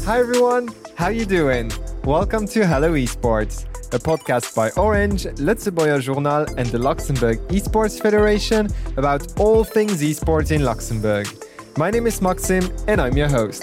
Hi everyone, how you doing? Welcome to Hello Esports, a podcast by Orange, Le Tseboya Journal and the Luxembourg Esports Federation about all things esports in Luxembourg. My name is Maxim and I'm your host.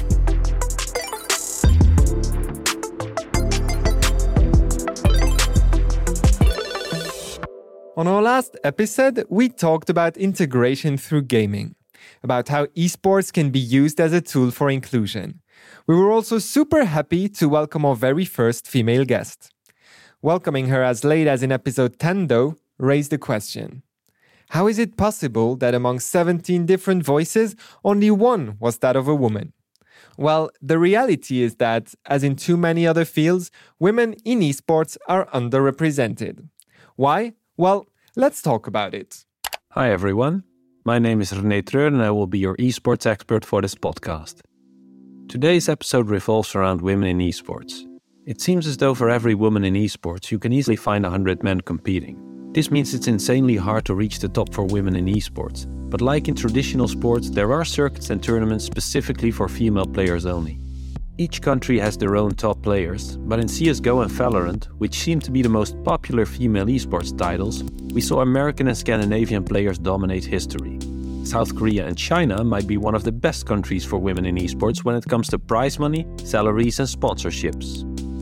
On our last episode, we talked about integration through gaming, about how esports can be used as a tool for inclusion. We were also super happy to welcome our very first female guest. Welcoming her as late as in episode 10, though, raised the question. How is it possible that among 17 different voices, only one was that of a woman? Well, the reality is that, as in too many other fields, women in esports are underrepresented. Why? Well, let's talk about it. Hi everyone, my name is René Treur and I will be your esports expert for this podcast. Today's episode revolves around women in esports. It seems as though for every woman in esports you can easily find 100 men competing. This means it's insanely hard to reach the top for women in esports, but like in traditional sports, there are circuits and tournaments specifically for female players only. Each country has their own top players, but in CSGO and Valorant, which seem to be the most popular female esports titles, we saw American and Scandinavian players dominate history. South Korea and China might be one of the best countries for women in esports when it comes to prize money, salaries and sponsorships.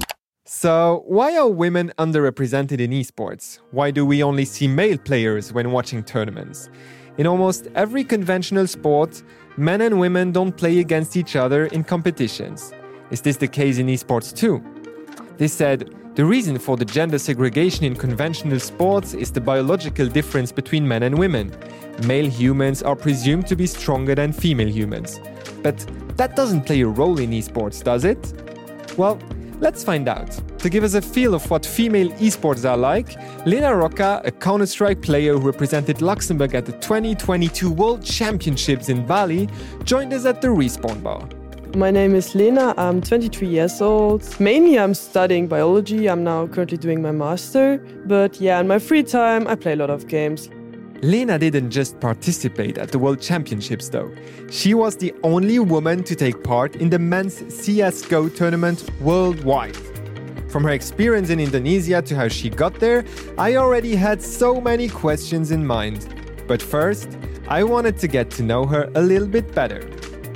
So, why are women underrepresented in esports? Why do we only see male players when watching tournaments? In almost every conventional sport, men and women don't play against each other in competitions. Is this the case in esports too? This said, the reason for the gender segregation in conventional sports is the biological difference between men and women. Male humans are presumed to be stronger than female humans. But that doesn't play a role in esports, does it? Well, let's find out. To give us a feel of what female esports are like, Lena Rocca, a Counter-Strike player who represented Luxembourg at the 2022 World Championships in Bali, joined us at the Respawn Bar. My name is Lena, I'm 23 years old. Mainly I'm studying biology, I'm now currently doing my master. But yeah, in my free time I play a lot of games. Lena didn't just participate at the World Championships though. She was the only woman to take part in the men's CSGO tournament worldwide. From her experience in Indonesia to how she got there, I already had so many questions in mind. But first, I wanted to get to know her a little bit better.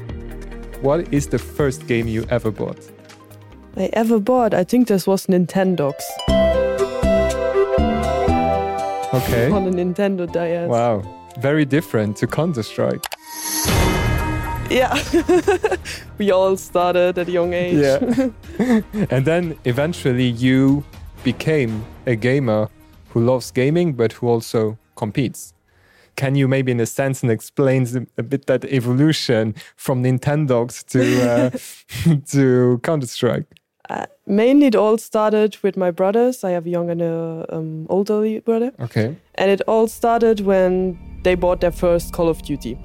What is the first game you ever bought? I think this was Nintendox. Okay. On a Nintendo DS. Wow. Very different to Counter-Strike. Yeah. We all started at a young age. Yeah. And then eventually you became a gamer who loves gaming but who also competes. Can you maybe in a sense explain a bit that evolution from Nintendox to Counter-Strike? Mainly it all started with my brothers. I have a young and an older brother. Okay. And it all started when they bought their first Call of Duty.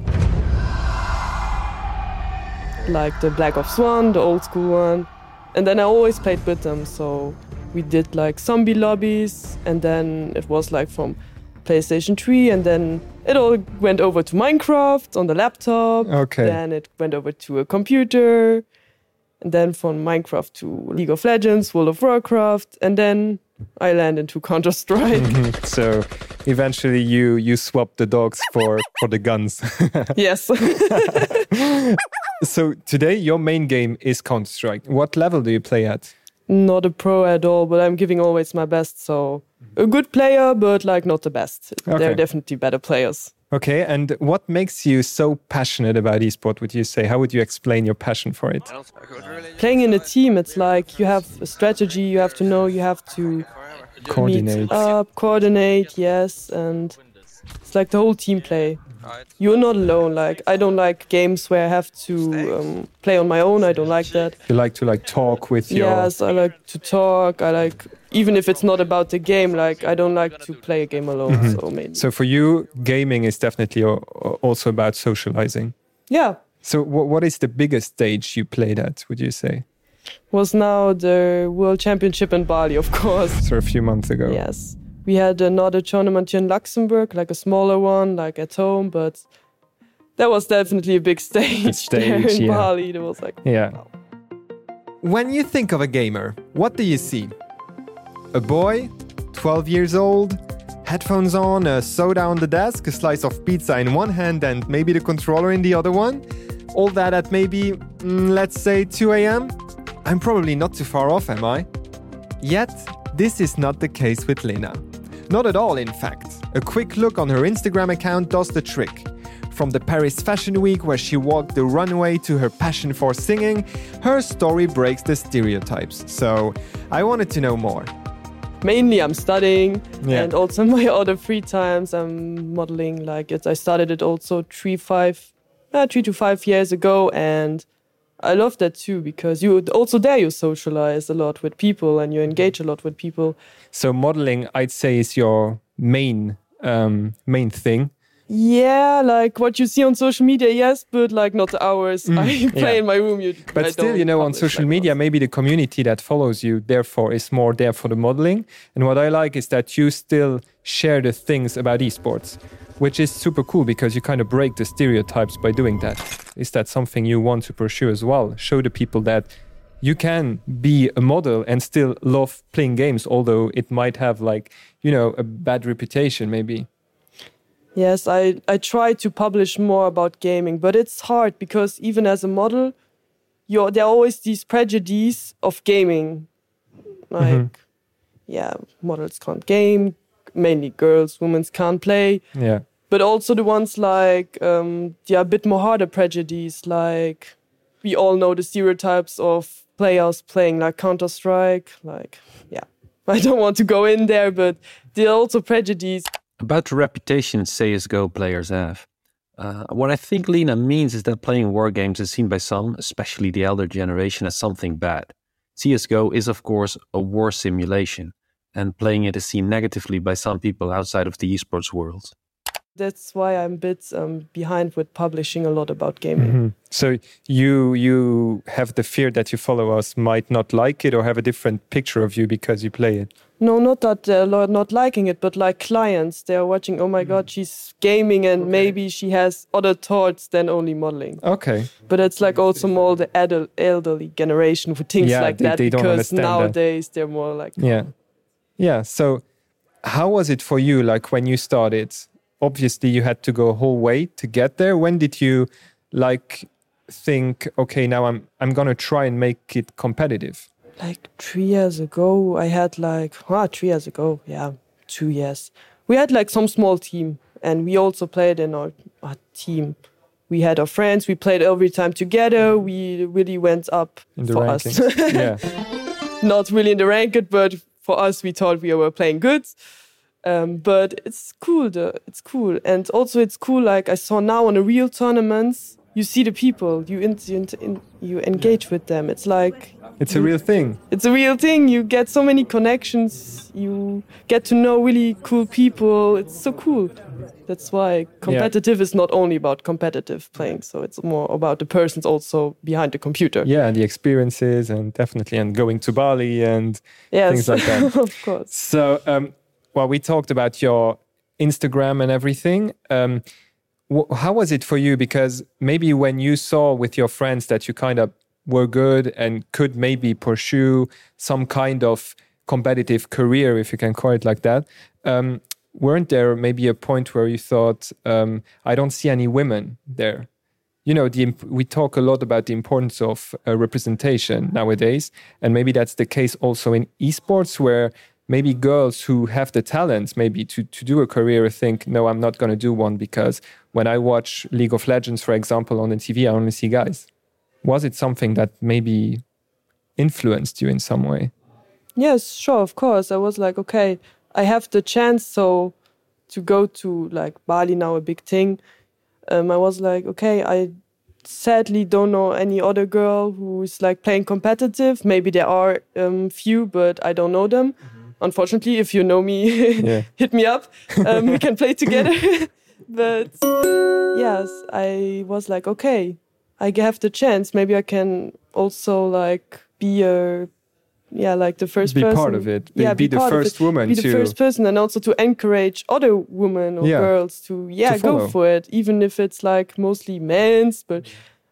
Like the Black Ops 1, the old school one. And then I always played with them. So we did like zombie lobbies. And then it was like from PlayStation 3. And then it all went over to Minecraft on the laptop. Okay. Then it went over to a computer. And then from Minecraft to League of Legends, World of Warcraft, and then I land into Counter-Strike. So eventually you swapped the dogs for the guns. Yes. So today your main game is Counter-Strike. What level do you play at? Not a pro at all, but I'm giving always my best. So a good player, but like not the best. Okay. There are definitely better players. Okay, and what makes you so passionate about esport, would you say? How would you explain your passion for it? Playing in a team, it's like you have a strategy, you have to know, you have to Coordinate. meet up, coordinate, yes, and it's like the whole team play. You're not alone. Like I don't like games where I have to play on my own. I don't like that. You like to talk with your... Yes, I like to talk. I like, even if it's not about the game, like I don't like to play a game alone. Mm-hmm. So maybe. So for you, gaming is definitely also about socializing. Yeah. So what is the biggest stage you played at, would you say? Was now the World Championship in Bali, of course. So a few months ago. Yes. We had another tournament here in Luxembourg, like a smaller one, like at home, but that was definitely a big stage, there in Bali. It was like, yeah. wow. when you think of a gamer, what do you see? A boy, 12 years old, headphones on, a soda on the desk, a slice of pizza in one hand and maybe the controller in the other one? All that at maybe, let's say 2 a.m.? I'm probably not too far off, am I? Yet, this is not the case with Lena. Not at all, in fact. A quick look on her Instagram account does the trick. From the Paris Fashion Week, where she walked the runway, to her passion for singing, her story breaks the stereotypes. So, I wanted to know more. Mainly I'm studying, and also my other free times I'm modeling. I started it also 3 to 5 years ago, and I love that too, because you socialize a lot with people and you engage a lot with people. So modeling, I'd say, is your main thing. Yeah, like what you see on social media, yes, but like not the hours I play in my room. But still, on social media, maybe the community that follows you, therefore, is more there for the modeling. And what I like is that you still share the things about esports, which is super cool because you kind of break the stereotypes by doing that. Is that something you want to pursue as well? Show the people that you can be a model and still love playing games, although it might have a bad reputation maybe. Yes, I try to publish more about gaming, but it's hard because even as a model, there are always these prejudices of gaming. Models can't game, mainly girls, women can't play. Yeah. But also the ones a bit more harder prejudice, like we all know the stereotypes of players playing like Counter-Strike. I don't want to go in there, but there are also prejudice. About the reputation CSGO players have. What I think Lena means is that playing war games is seen by some, especially the elder generation, as something bad. CSGO is, of course, a war simulation, and playing it is seen negatively by some people outside of the esports world. That's why I'm a bit behind with publishing a lot about gaming. Mm-hmm. So you have the fear that your followers might not like it or have a different picture of you because you play it? No, not that they're not liking it, but like clients, they're watching, oh my God, she's gaming and maybe she has other thoughts than only modeling. Okay. But it's like also more the elderly generation for things like that, they don't because understand nowadays they're more like... Yeah. So how was it for you, like when you started? Obviously you had to go a whole way to get there. When did you think, okay, now I'm going to try and make it competitive? 3 years ago, I had 2 years. We had some small team and we also played in our team. We had our friends, we played every time together. We really went up in the for rankings. us. Not really in the ranked, but for us, we thought we were playing good. But it's cool. It's cool. And also it's cool, I saw now on the real tournaments, you see the people, you engage with them. It's it's a real thing. It's a real thing. You get so many connections. You get to know really cool people. It's so cool. That's why competitive is not only about competitive playing. So it's more about the persons also behind the computer. Yeah, and the experiences and going to Bali and things like that. Of course. So, we talked about your Instagram and everything. How was it for you? Because maybe when you saw with your friends that you kind of were good and could maybe pursue some kind of competitive career, if you can call it like that, weren't there maybe a point where you thought, I don't see any women there? We talk a lot about the importance of representation nowadays, and maybe that's the case also in esports, where maybe girls who have the talent maybe to do a career think, no, I'm not going to do one because when I watch League of Legends, for example, on the TV, I only see guys. Was it something that maybe influenced you in some way? Yes, sure, of course. I was like, okay, I have the chance to go to Bali now, a big thing. I was like, okay, I sadly don't know any other girl who is playing competitive. Maybe there are few, but I don't know them. Mm-hmm. Unfortunately, if you know me, hit me up. We can play together. But yes, I was like, okay, I have the chance. Maybe I can also be the first person. Be part of it. Be the first woman. Be the first person, and also to encourage other women or girls to go for it, even if it's mostly men's. But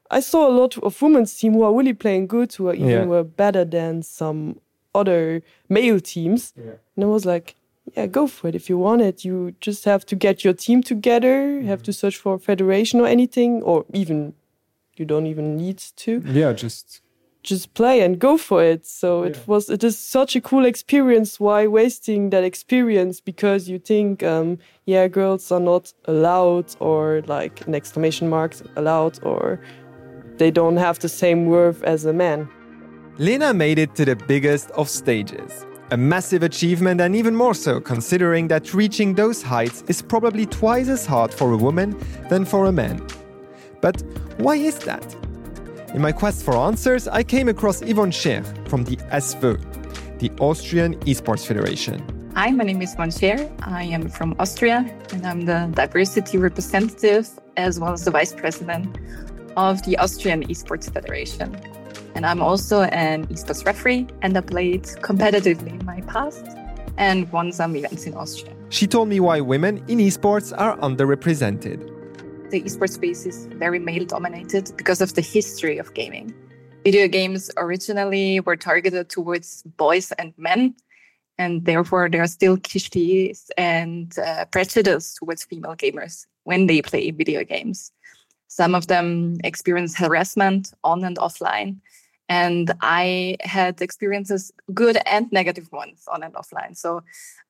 I saw a lot of women's team who are really playing good, who are even were better than some other male teams. Yeah. And I was like, yeah, go for it. If you want it, you just have to get your team together, have to search for a federation or anything, or even you don't even need to. Yeah, just play and go for it. So it is such a cool experience. Why wasting that experience because you think, girls are not allowed, or like an exclamation mark allowed, or they don't have the same worth as a man. Lena made it to the biggest of stages. A massive achievement, and even more so considering that reaching those heights is probably twice as hard for a woman than for a man. But why is that? In my quest for answers, I came across Yvonne Scher from the SVÖ, the Austrian Esports Federation. Hi, my name is Yvonne Scher. I am from Austria, and I'm the diversity representative as well as the vice president of the Austrian Esports Federation. And I'm also an esports referee, and I played competitively in my past and won some events in Austria. She told me why women in esports are underrepresented. The esports space is very male-dominated because of the history of gaming. Video games originally were targeted towards boys and men, and therefore there are still clichés and prejudice towards female gamers when they play video games. Some of them experience harassment on and offline, and I had experiences, good and negative ones, on and offline. So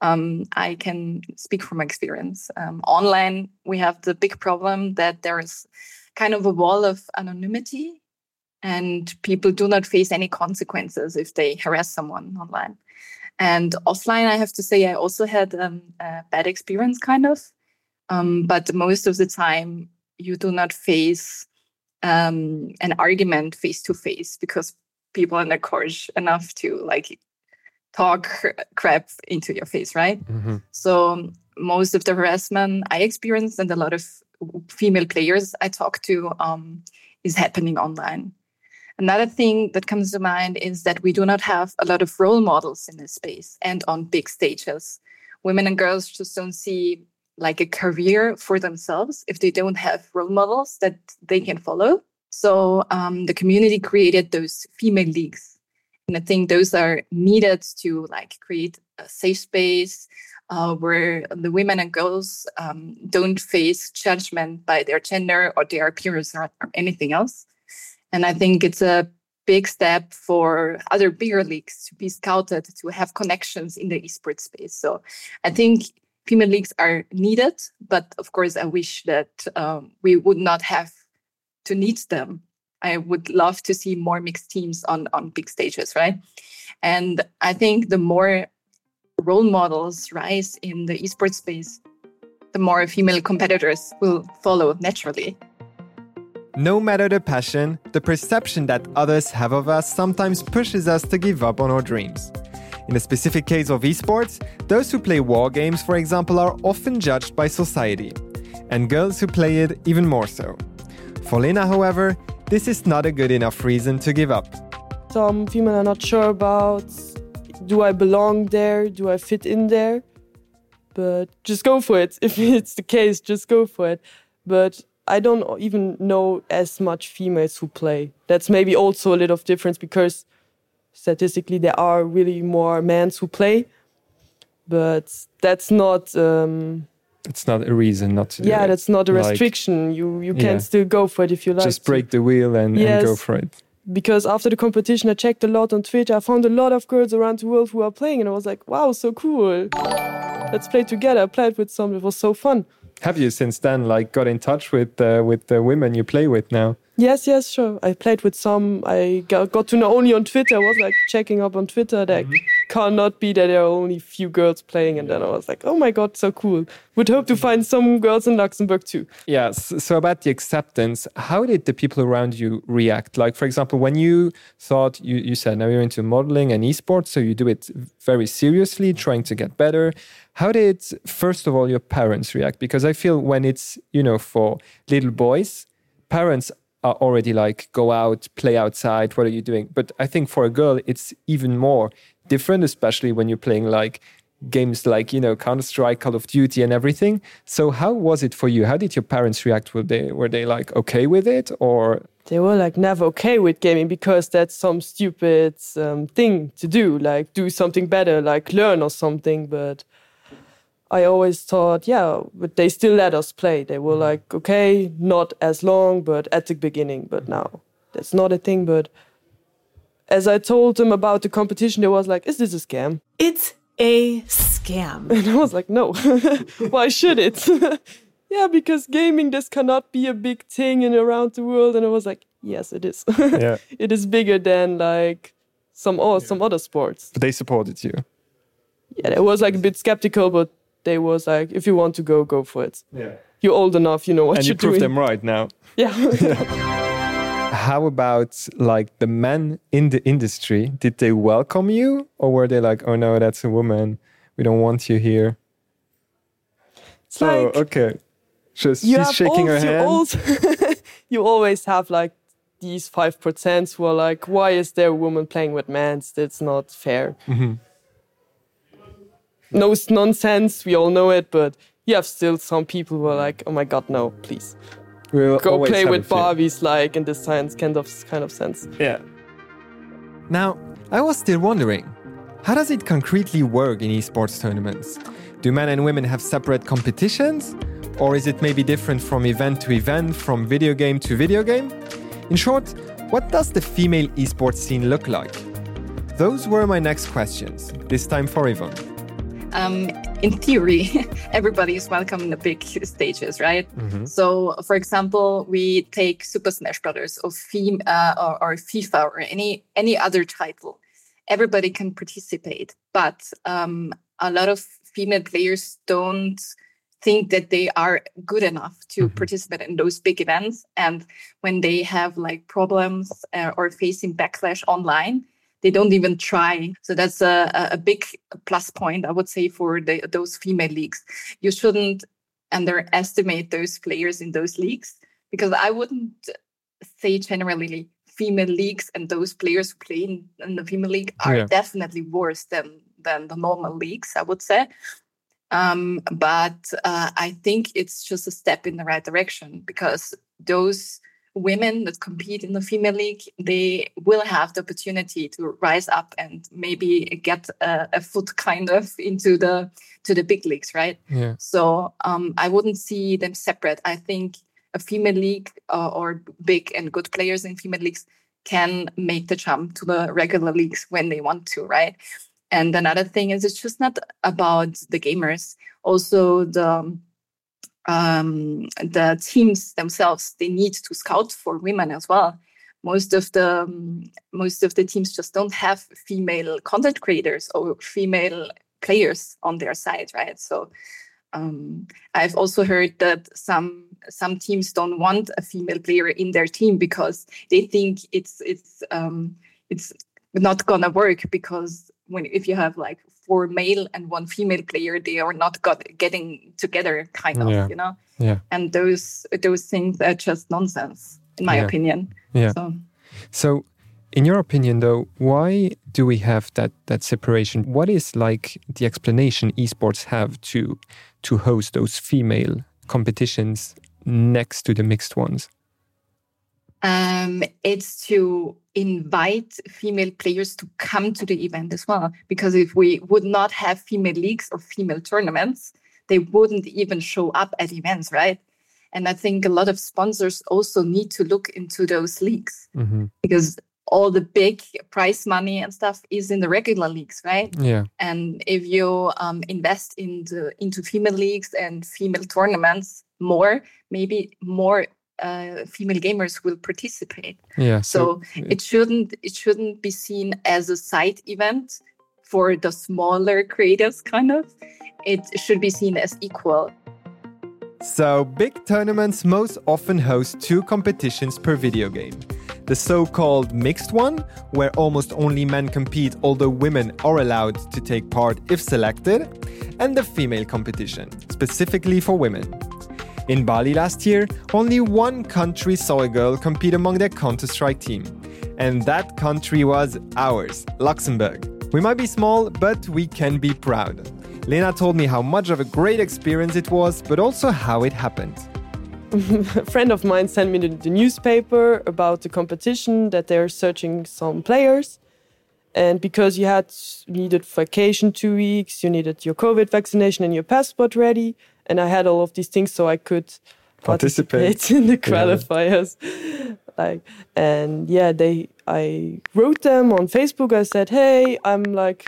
I can speak from experience. Online, we have the big problem that there is kind of a wall of anonymity, and people do not face any consequences if they harass someone online. And offline, I have to say, I also had a bad experience, kind of. But most of the time, you do not face an argument face-to-face because people are not courage enough to talk crap into your face, right? Mm-hmm. So most of the harassment I experienced and a lot of female players I talk to is happening online. Another thing that comes to mind is that we do not have a lot of role models in this space and on big stages. Women and girls just don't see a career for themselves if they don't have role models that they can follow. So the community created those female leagues. And I think those are needed to create a safe space where the women and girls don't face judgment by their gender or their appearance or anything else. And I think it's a big step for other bigger leagues to be scouted, to have connections in the esports space. So I think female leagues are needed, but of course I wish that we would not have to need them. I would love to see more mixed teams on big stages, right? And I think the more role models rise in the esports space, the more female competitors will follow naturally. No matter the passion, the perception that others have of us sometimes pushes us to give up on our dreams. In the specific case of esports, those who play war games, for example, are often judged by society, and girls who play it even more so. For Lena, however, this is not a good enough reason to give up. Some female are not sure about, do I belong there? Do I fit in there? But just go for it. If it's the case, just go for it. But I don't even know as much females who play. That's maybe also a little difference because statistically there are really more men who play. But that's not... it's not a reason not to do it. Yeah, that's not a restriction. You can still go for it if you like. Just break the wheel and go for it. Because after the competition, I checked a lot on Twitter. I found a lot of girls around the world who are playing. And I was like, wow, so cool. Let's play together. I played with some. It was so fun. Have you since then got in touch with the women you play with now? Yes, sure. I played with some. I got to know only on Twitter. I was checking up on Twitter that cannot be that there are only few girls playing. And then I was like, oh my God, so cool. Would hope to find some girls in Luxembourg too. Yes. So about the acceptance, how did the people around you react? For example, when you thought, you said now you're into modeling and esports, so you do it very seriously, trying to get better. How did, first of all, your parents react? Because I feel when it's, for little boys, parents are already go out, play outside, what are you doing? But I think for a girl, it's even more different, especially when you're playing games like, Counter-Strike, Call of Duty and everything. So how was it for you? How did your parents react? Were they like okay with it, or? They were like never okay with gaming because that's some stupid thing to do, like do something better, like learn or something. But I always thought, but they still let us play. They were like, okay, not as long, but at the beginning. But now that's not a thing. But as I told them about the competition, they was like, is this a scam? It's a scam. And I was like, no, why should it? Yeah, because gaming, this cannot be a big thing around the world. And I was like, yes, it is. Yeah. It is bigger than like some other sports. But they supported you. Yeah, they was like a bit skeptical, but they was like, if you want to go for it. Yeah. You're old enough, you know what and you're doing. And you proved them right now. Yeah. How about like the men in the industry? Did they welcome you, or were they like, oh no, that's a woman, we don't want you here? It's like, okay. She's shaking her hand. You always have like these 5% who are like, why is there a woman playing with men? That's not fair. Mm-hmm. No nonsense, we all know it, but you have still some people who are like, oh my God, no, please. We'll go play with Barbies, like in this science kind of sense. Yeah. Now, I was still wondering, how does it concretely work in esports tournaments? Do men and women have separate competitions? Or is it maybe different from event to event, from video game to video game? In short, what does the female esports scene look like? Those were my next questions, this time for Yvonne. In theory, everybody is welcome in the big stages, right? Mm-hmm. So, for example, we take Super Smash Brothers or FIFA or any other title. Everybody can participate, but a lot of female players don't think that they are good enough to participate in those big events. And when they have like problems or facing backlash online, they don't even try. So that's a big plus point, I would say, for those female leagues. You shouldn't underestimate those players in those leagues, because I wouldn't say generally female leagues and those players who play in the female league are definitely worse than the normal leagues, I would say. But I think it's just a step in the right direction, because those women that compete in the female league, they will have the opportunity to rise up and maybe get a foot kind of into the big leagues, right? Yeah. So I wouldn't see them separate. I think a female league or big and good players in female leagues can make the jump to the regular leagues when they want to, right? And another thing is, it's just not about the gamers. Also, the teams themselves, they need to scout for women as well. Most of the teams just don't have female content creators or female players on their side, right? So I've also heard that some teams don't want a female player in their team because they think it's not gonna work, because if you have like 4 male and 1 female player, they are not getting together, kind of, you know. Yeah. And those things are just nonsense, in my opinion. Yeah. So, in your opinion, though, why do we have that separation? What is like the explanation esports have to host those female competitions next to the mixed ones? It's to invite female players to come to the event as well. Because if we would not have female leagues or female tournaments, they wouldn't even show up at events, right? And I think a lot of sponsors also need to look into those leagues, because all the big prize money and stuff is in the regular leagues, right? Yeah. And if you invest into female leagues and female tournaments more, maybe more female gamers will participate. Yeah. So it shouldn't be seen as a side event for the smaller creators, kind of. It should be seen as equal. So big tournaments most often host 2 competitions per video game. The so-called mixed one, where almost only men compete, although women are allowed to take part if selected, and the female competition, specifically for women. In Bali last year, only 1 country saw a girl compete among their Counter-Strike team. And that country was ours, Luxembourg. We might be small, but we can be proud. Lena told me how much of a great experience it was, but also how it happened. A friend of mine sent me the newspaper about the competition, that they're searching some players. And because you needed vacation 2 weeks, you needed your COVID vaccination and your passport ready. And I had all of these things so I could participate in the qualifiers. I wrote them on Facebook. I said, hey, I'm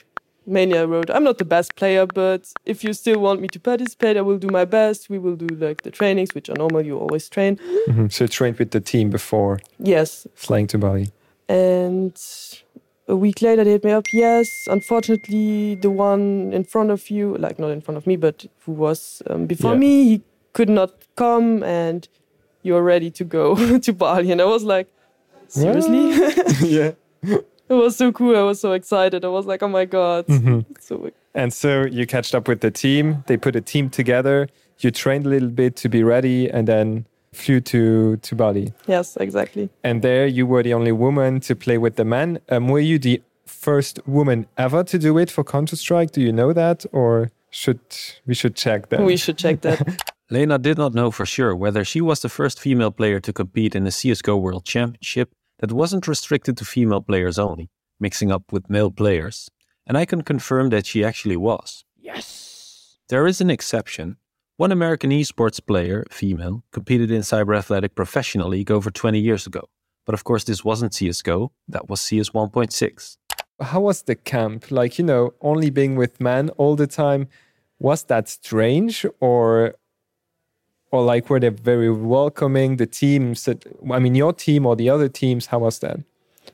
not the best player, but if you still want me to participate, I will do my best. We will do the trainings, which are normal, you always train. Mm-hmm. So you trained with the team before flying to Bali. And a week later, they hit me up. Yes, unfortunately, the one in front of you, not in front of me, but who was before me, he could not come, and you're ready to go to Bali. And I was like, seriously? Yeah. It was so cool. I was so excited. I was like, oh my God. Mm-hmm. And so you catched up with the team. They put a team together. You trained a little bit to be ready and then flew to Bali. Yes, exactly. And there you were the only woman to play with the men. Were you the first woman ever to do it for Counter-Strike? Do you know that? Or we should check that? We should check that. Lena did not know for sure whether she was the first female player to compete in the CSGO World Championship that wasn't restricted to female players only, mixing up with male players. And I can confirm that she actually was. Yes! There is an exception. One American esports player, female, competed in Cyber Athletic Professional League over 20 years ago. But of course, this wasn't CSGO, that was CS 1.6. How was the camp? Only being with men all the time, was that strange? Or were they very welcoming? The teams, your team or the other teams, how was that?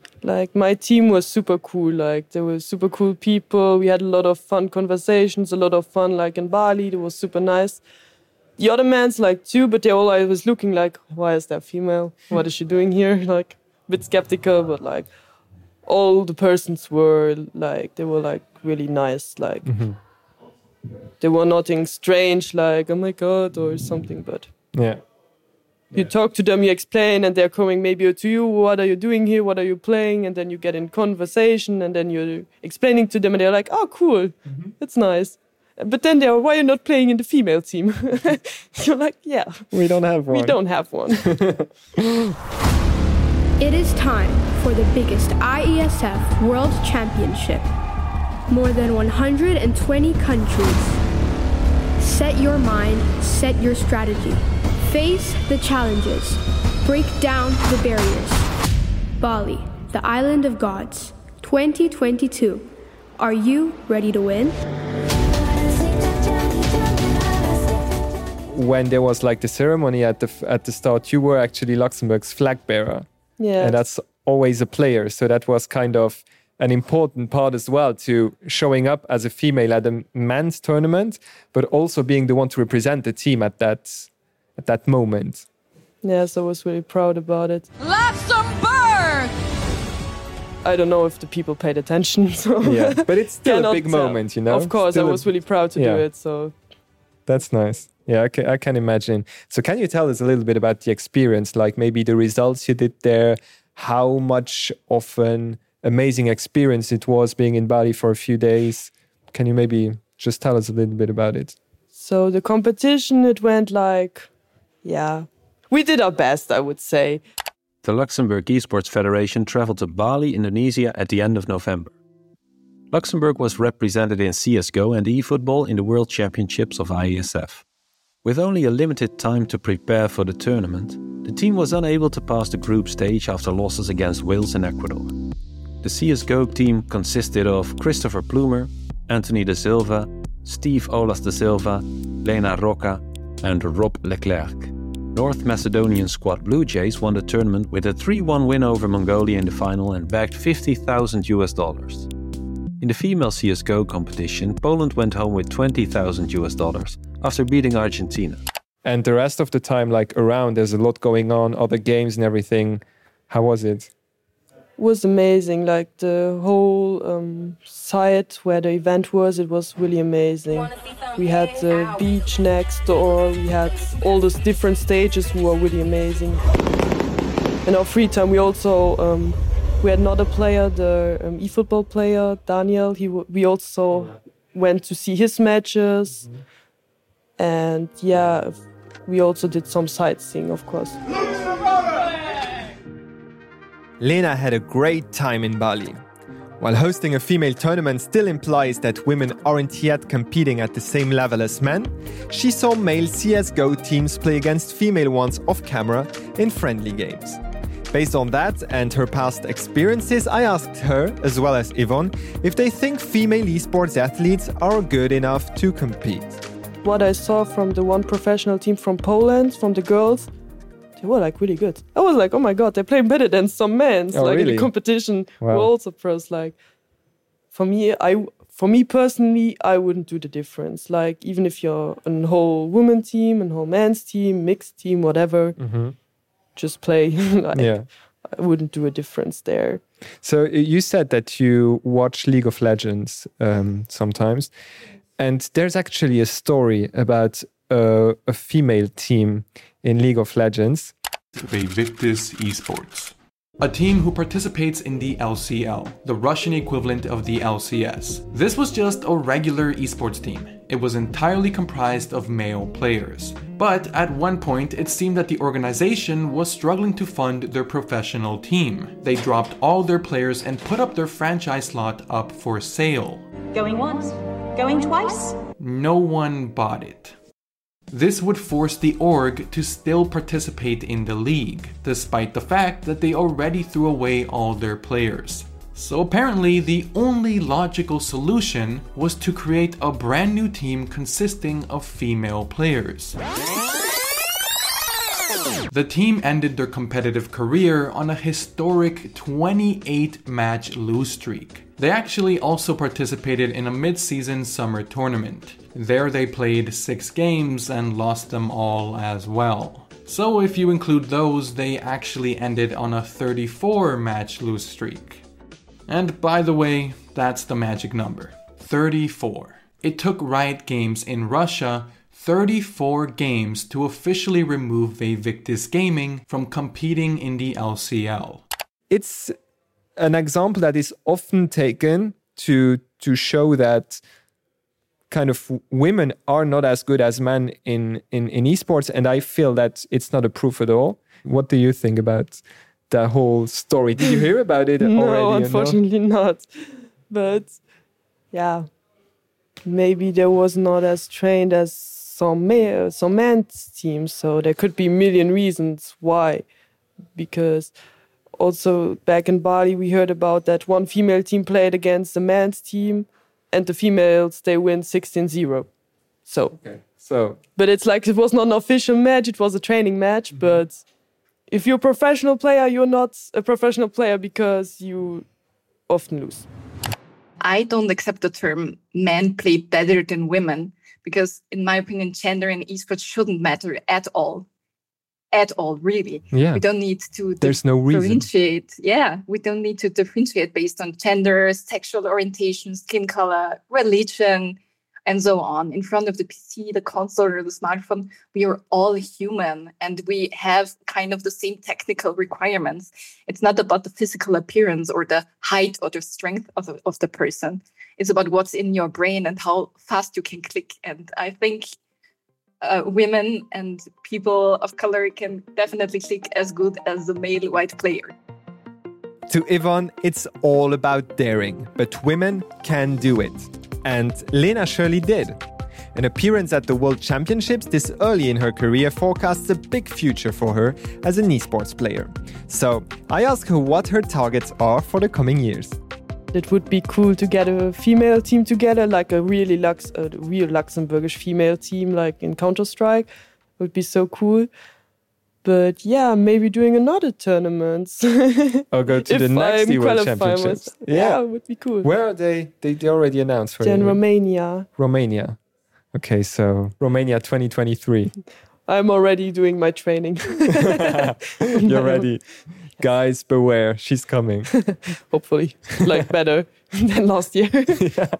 My team was super cool. There were super cool people. We had a lot of fun conversations, a lot of fun, in Bali. It was super nice. The other men's too, but they all always looking why is that female? What is she doing here? A bit skeptical, but all the persons were they were really nice. Mm-hmm. They were nothing strange, oh my God, or something, but yeah. You talk to them, you explain, and they're coming maybe to you, what are you doing here, what are you playing, and then you get in conversation, and then you're explaining to them, and they're like, oh, cool, that's nice. But then they're, why are you not playing in the female team? You're like, yeah. We don't have one. We don't have one. It is time for the biggest IESF World Championship. More than 120 countries. Set your mind, set your strategy. Face the challenges. Break down the barriers. Bali, the Island of Gods, 2022. Are you ready to win? When there was the ceremony at the start, you were actually Luxembourg's flag bearer. Yeah. And that's always a player. So that was kind of an important part as well, to showing up as a female at a men's tournament, but also being the one to represent the team at that moment. Yes, I was really proud about it. Luxembourg! I don't know if the people paid attention. So yeah, but it's still a big moment, Of course, I was really proud to do it. So that's nice. Yeah, I can imagine. So can you tell us a little bit about the experience, maybe the results you did there, how much of an amazing experience it was being in Bali for a few days? Can you maybe just tell us a little bit about it? So the competition, it went we did our best, I would say. The Luxembourg Esports Federation traveled to Bali, Indonesia at the end of November. Luxembourg was represented in CSGO and eFootball in the World Championships of IESF. With only a limited time to prepare for the tournament, the team was unable to pass the group stage after losses against Wales and Ecuador. The CSGO team consisted of Christopher Plumer, Anthony De Silva, Steve Olas De Silva, Lena Roca, and Rob Leclerc. North Macedonian squad Blue Jays won the tournament with a 3-1 win over Mongolia in the final and bagged $50,000. In the female CSGO competition, Poland went home with $20,000 after beating Argentina. And the rest of the time, around, there's a lot going on, other games and everything. How was it? It was amazing. The whole site where the event was, it was really amazing. We had the beach next door. We had all those different stages who were really amazing. In our free time, we also we had another player, the eFootball player, Daniel. We also went to see his matches. And yeah, we also did some sightseeing, of course. Lena had a great time in Bali. While hosting a female tournament still implies that women aren't yet competing at the same level as men, she saw male CSGO teams play against female ones off camera in friendly games. Based on that and her past experiences, I asked her, as well as Yvonne, if they think female esports athletes are good enough to compete. What I saw from the one professional team from Poland, from the girls, they were like really good. I was like, oh my God, they play better than some men. Oh, like really? in the competition, Wow. we're also pros. Like for me personally, I wouldn't do the difference. Like even if you're a whole woman team, a whole men's team, mixed team, whatever, just play. Like, Yeah. I wouldn't do a difference there. So you said that you watch League of Legends sometimes, and there's actually a story about a female team in League of Legends. Victis Esports, a team who participates in the LCL, the Russian equivalent of the LCS. This was just a regular esports team. It was entirely comprised of male players. But at one point, it seemed that the organization was struggling to fund their professional team. They dropped all their players and put up their franchise slot up for sale. Going once? Going twice? No one bought it. This would force the org to still participate in the league, despite the fact that they already threw away all their players. So apparently, the only logical solution was to create a brand new team consisting of female players. The team ended their competitive career on a historic 28-match lose streak. They actually also participated in a mid-season summer tournament. There they played 6 games and lost them all as well. So if you include those, they actually ended on a 34-match lose streak. And by the way, that's the magic number, 34. It took Riot Games in Russia 34 games to officially remove Victis Gaming from competing in the LCL. It's an example that is often taken to show that kind of women are not as good as men in esports, and I feel that it's not a proof at all. What do you think about the whole story? Did you hear about it already? No, unfortunately not. But yeah, maybe there was not as trained as some men's teams, so there could be a million reasons why. Because also back in Bali, we heard about that one female team played against the men's team, and the females, they win 16-0. So, but it's like it was not an official match, it was a training match. But if you're a professional player, you're not a professional player because you often lose. I don't accept the term men play better than women because, in my opinion, gender in esports shouldn't matter at all. At all, really. Yeah. We don't need to There's no reason. differentiate. Yeah, we don't need to differentiate based on gender, sexual orientation, skin color, religion, and so on. In front of the PC, the console, or the smartphone, we are all human and we have kind of the same technical requirements. It's not about the physical appearance or the height or the strength of the person. It's about what's in your brain and how fast you can click. And I think women and people of color can definitely click as good as the male white player. To Yvonne, it's all about daring, but women can do it. And Lena surely did. An appearance at the World Championships this early in her career forecasts a big future for her as an esports player. So I asked her what her targets are for the coming years. It would be cool to get a female team together, like a real Luxembourgish female team, like in Counter-Strike. It would be so cool. But yeah, maybe doing another tournament. Or go to the next World Championships. Yeah, it would be cool. Where are they? They already announced for In Romania. Romania. Okay, so Romania 2023. I'm already doing my training. You're ready. Guys, beware, she's coming. Hopefully, like better than last year. Yeah.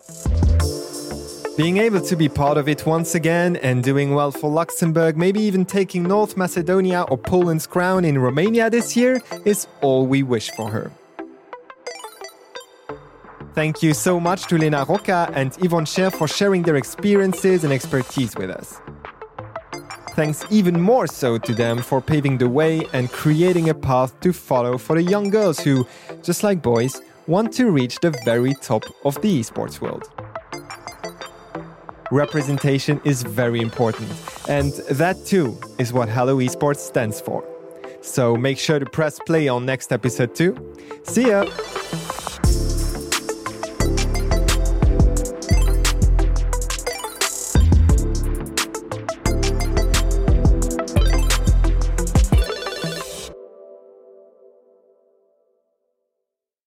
Being able to be part of it once again and doing well for Luxembourg, maybe even taking North Macedonia or Poland's crown in Romania this year, is all we wish for her. Thank you so much to Lena Roca and Yvonne Scher for sharing their experiences and expertise with us. Thanks even more so to them for paving the way and creating a path to follow for the young girls who, just like boys, want to reach the very top of the esports world. Representation is very important, and that too is what Hello Esports stands for. So make sure to press play on next episode too. See ya!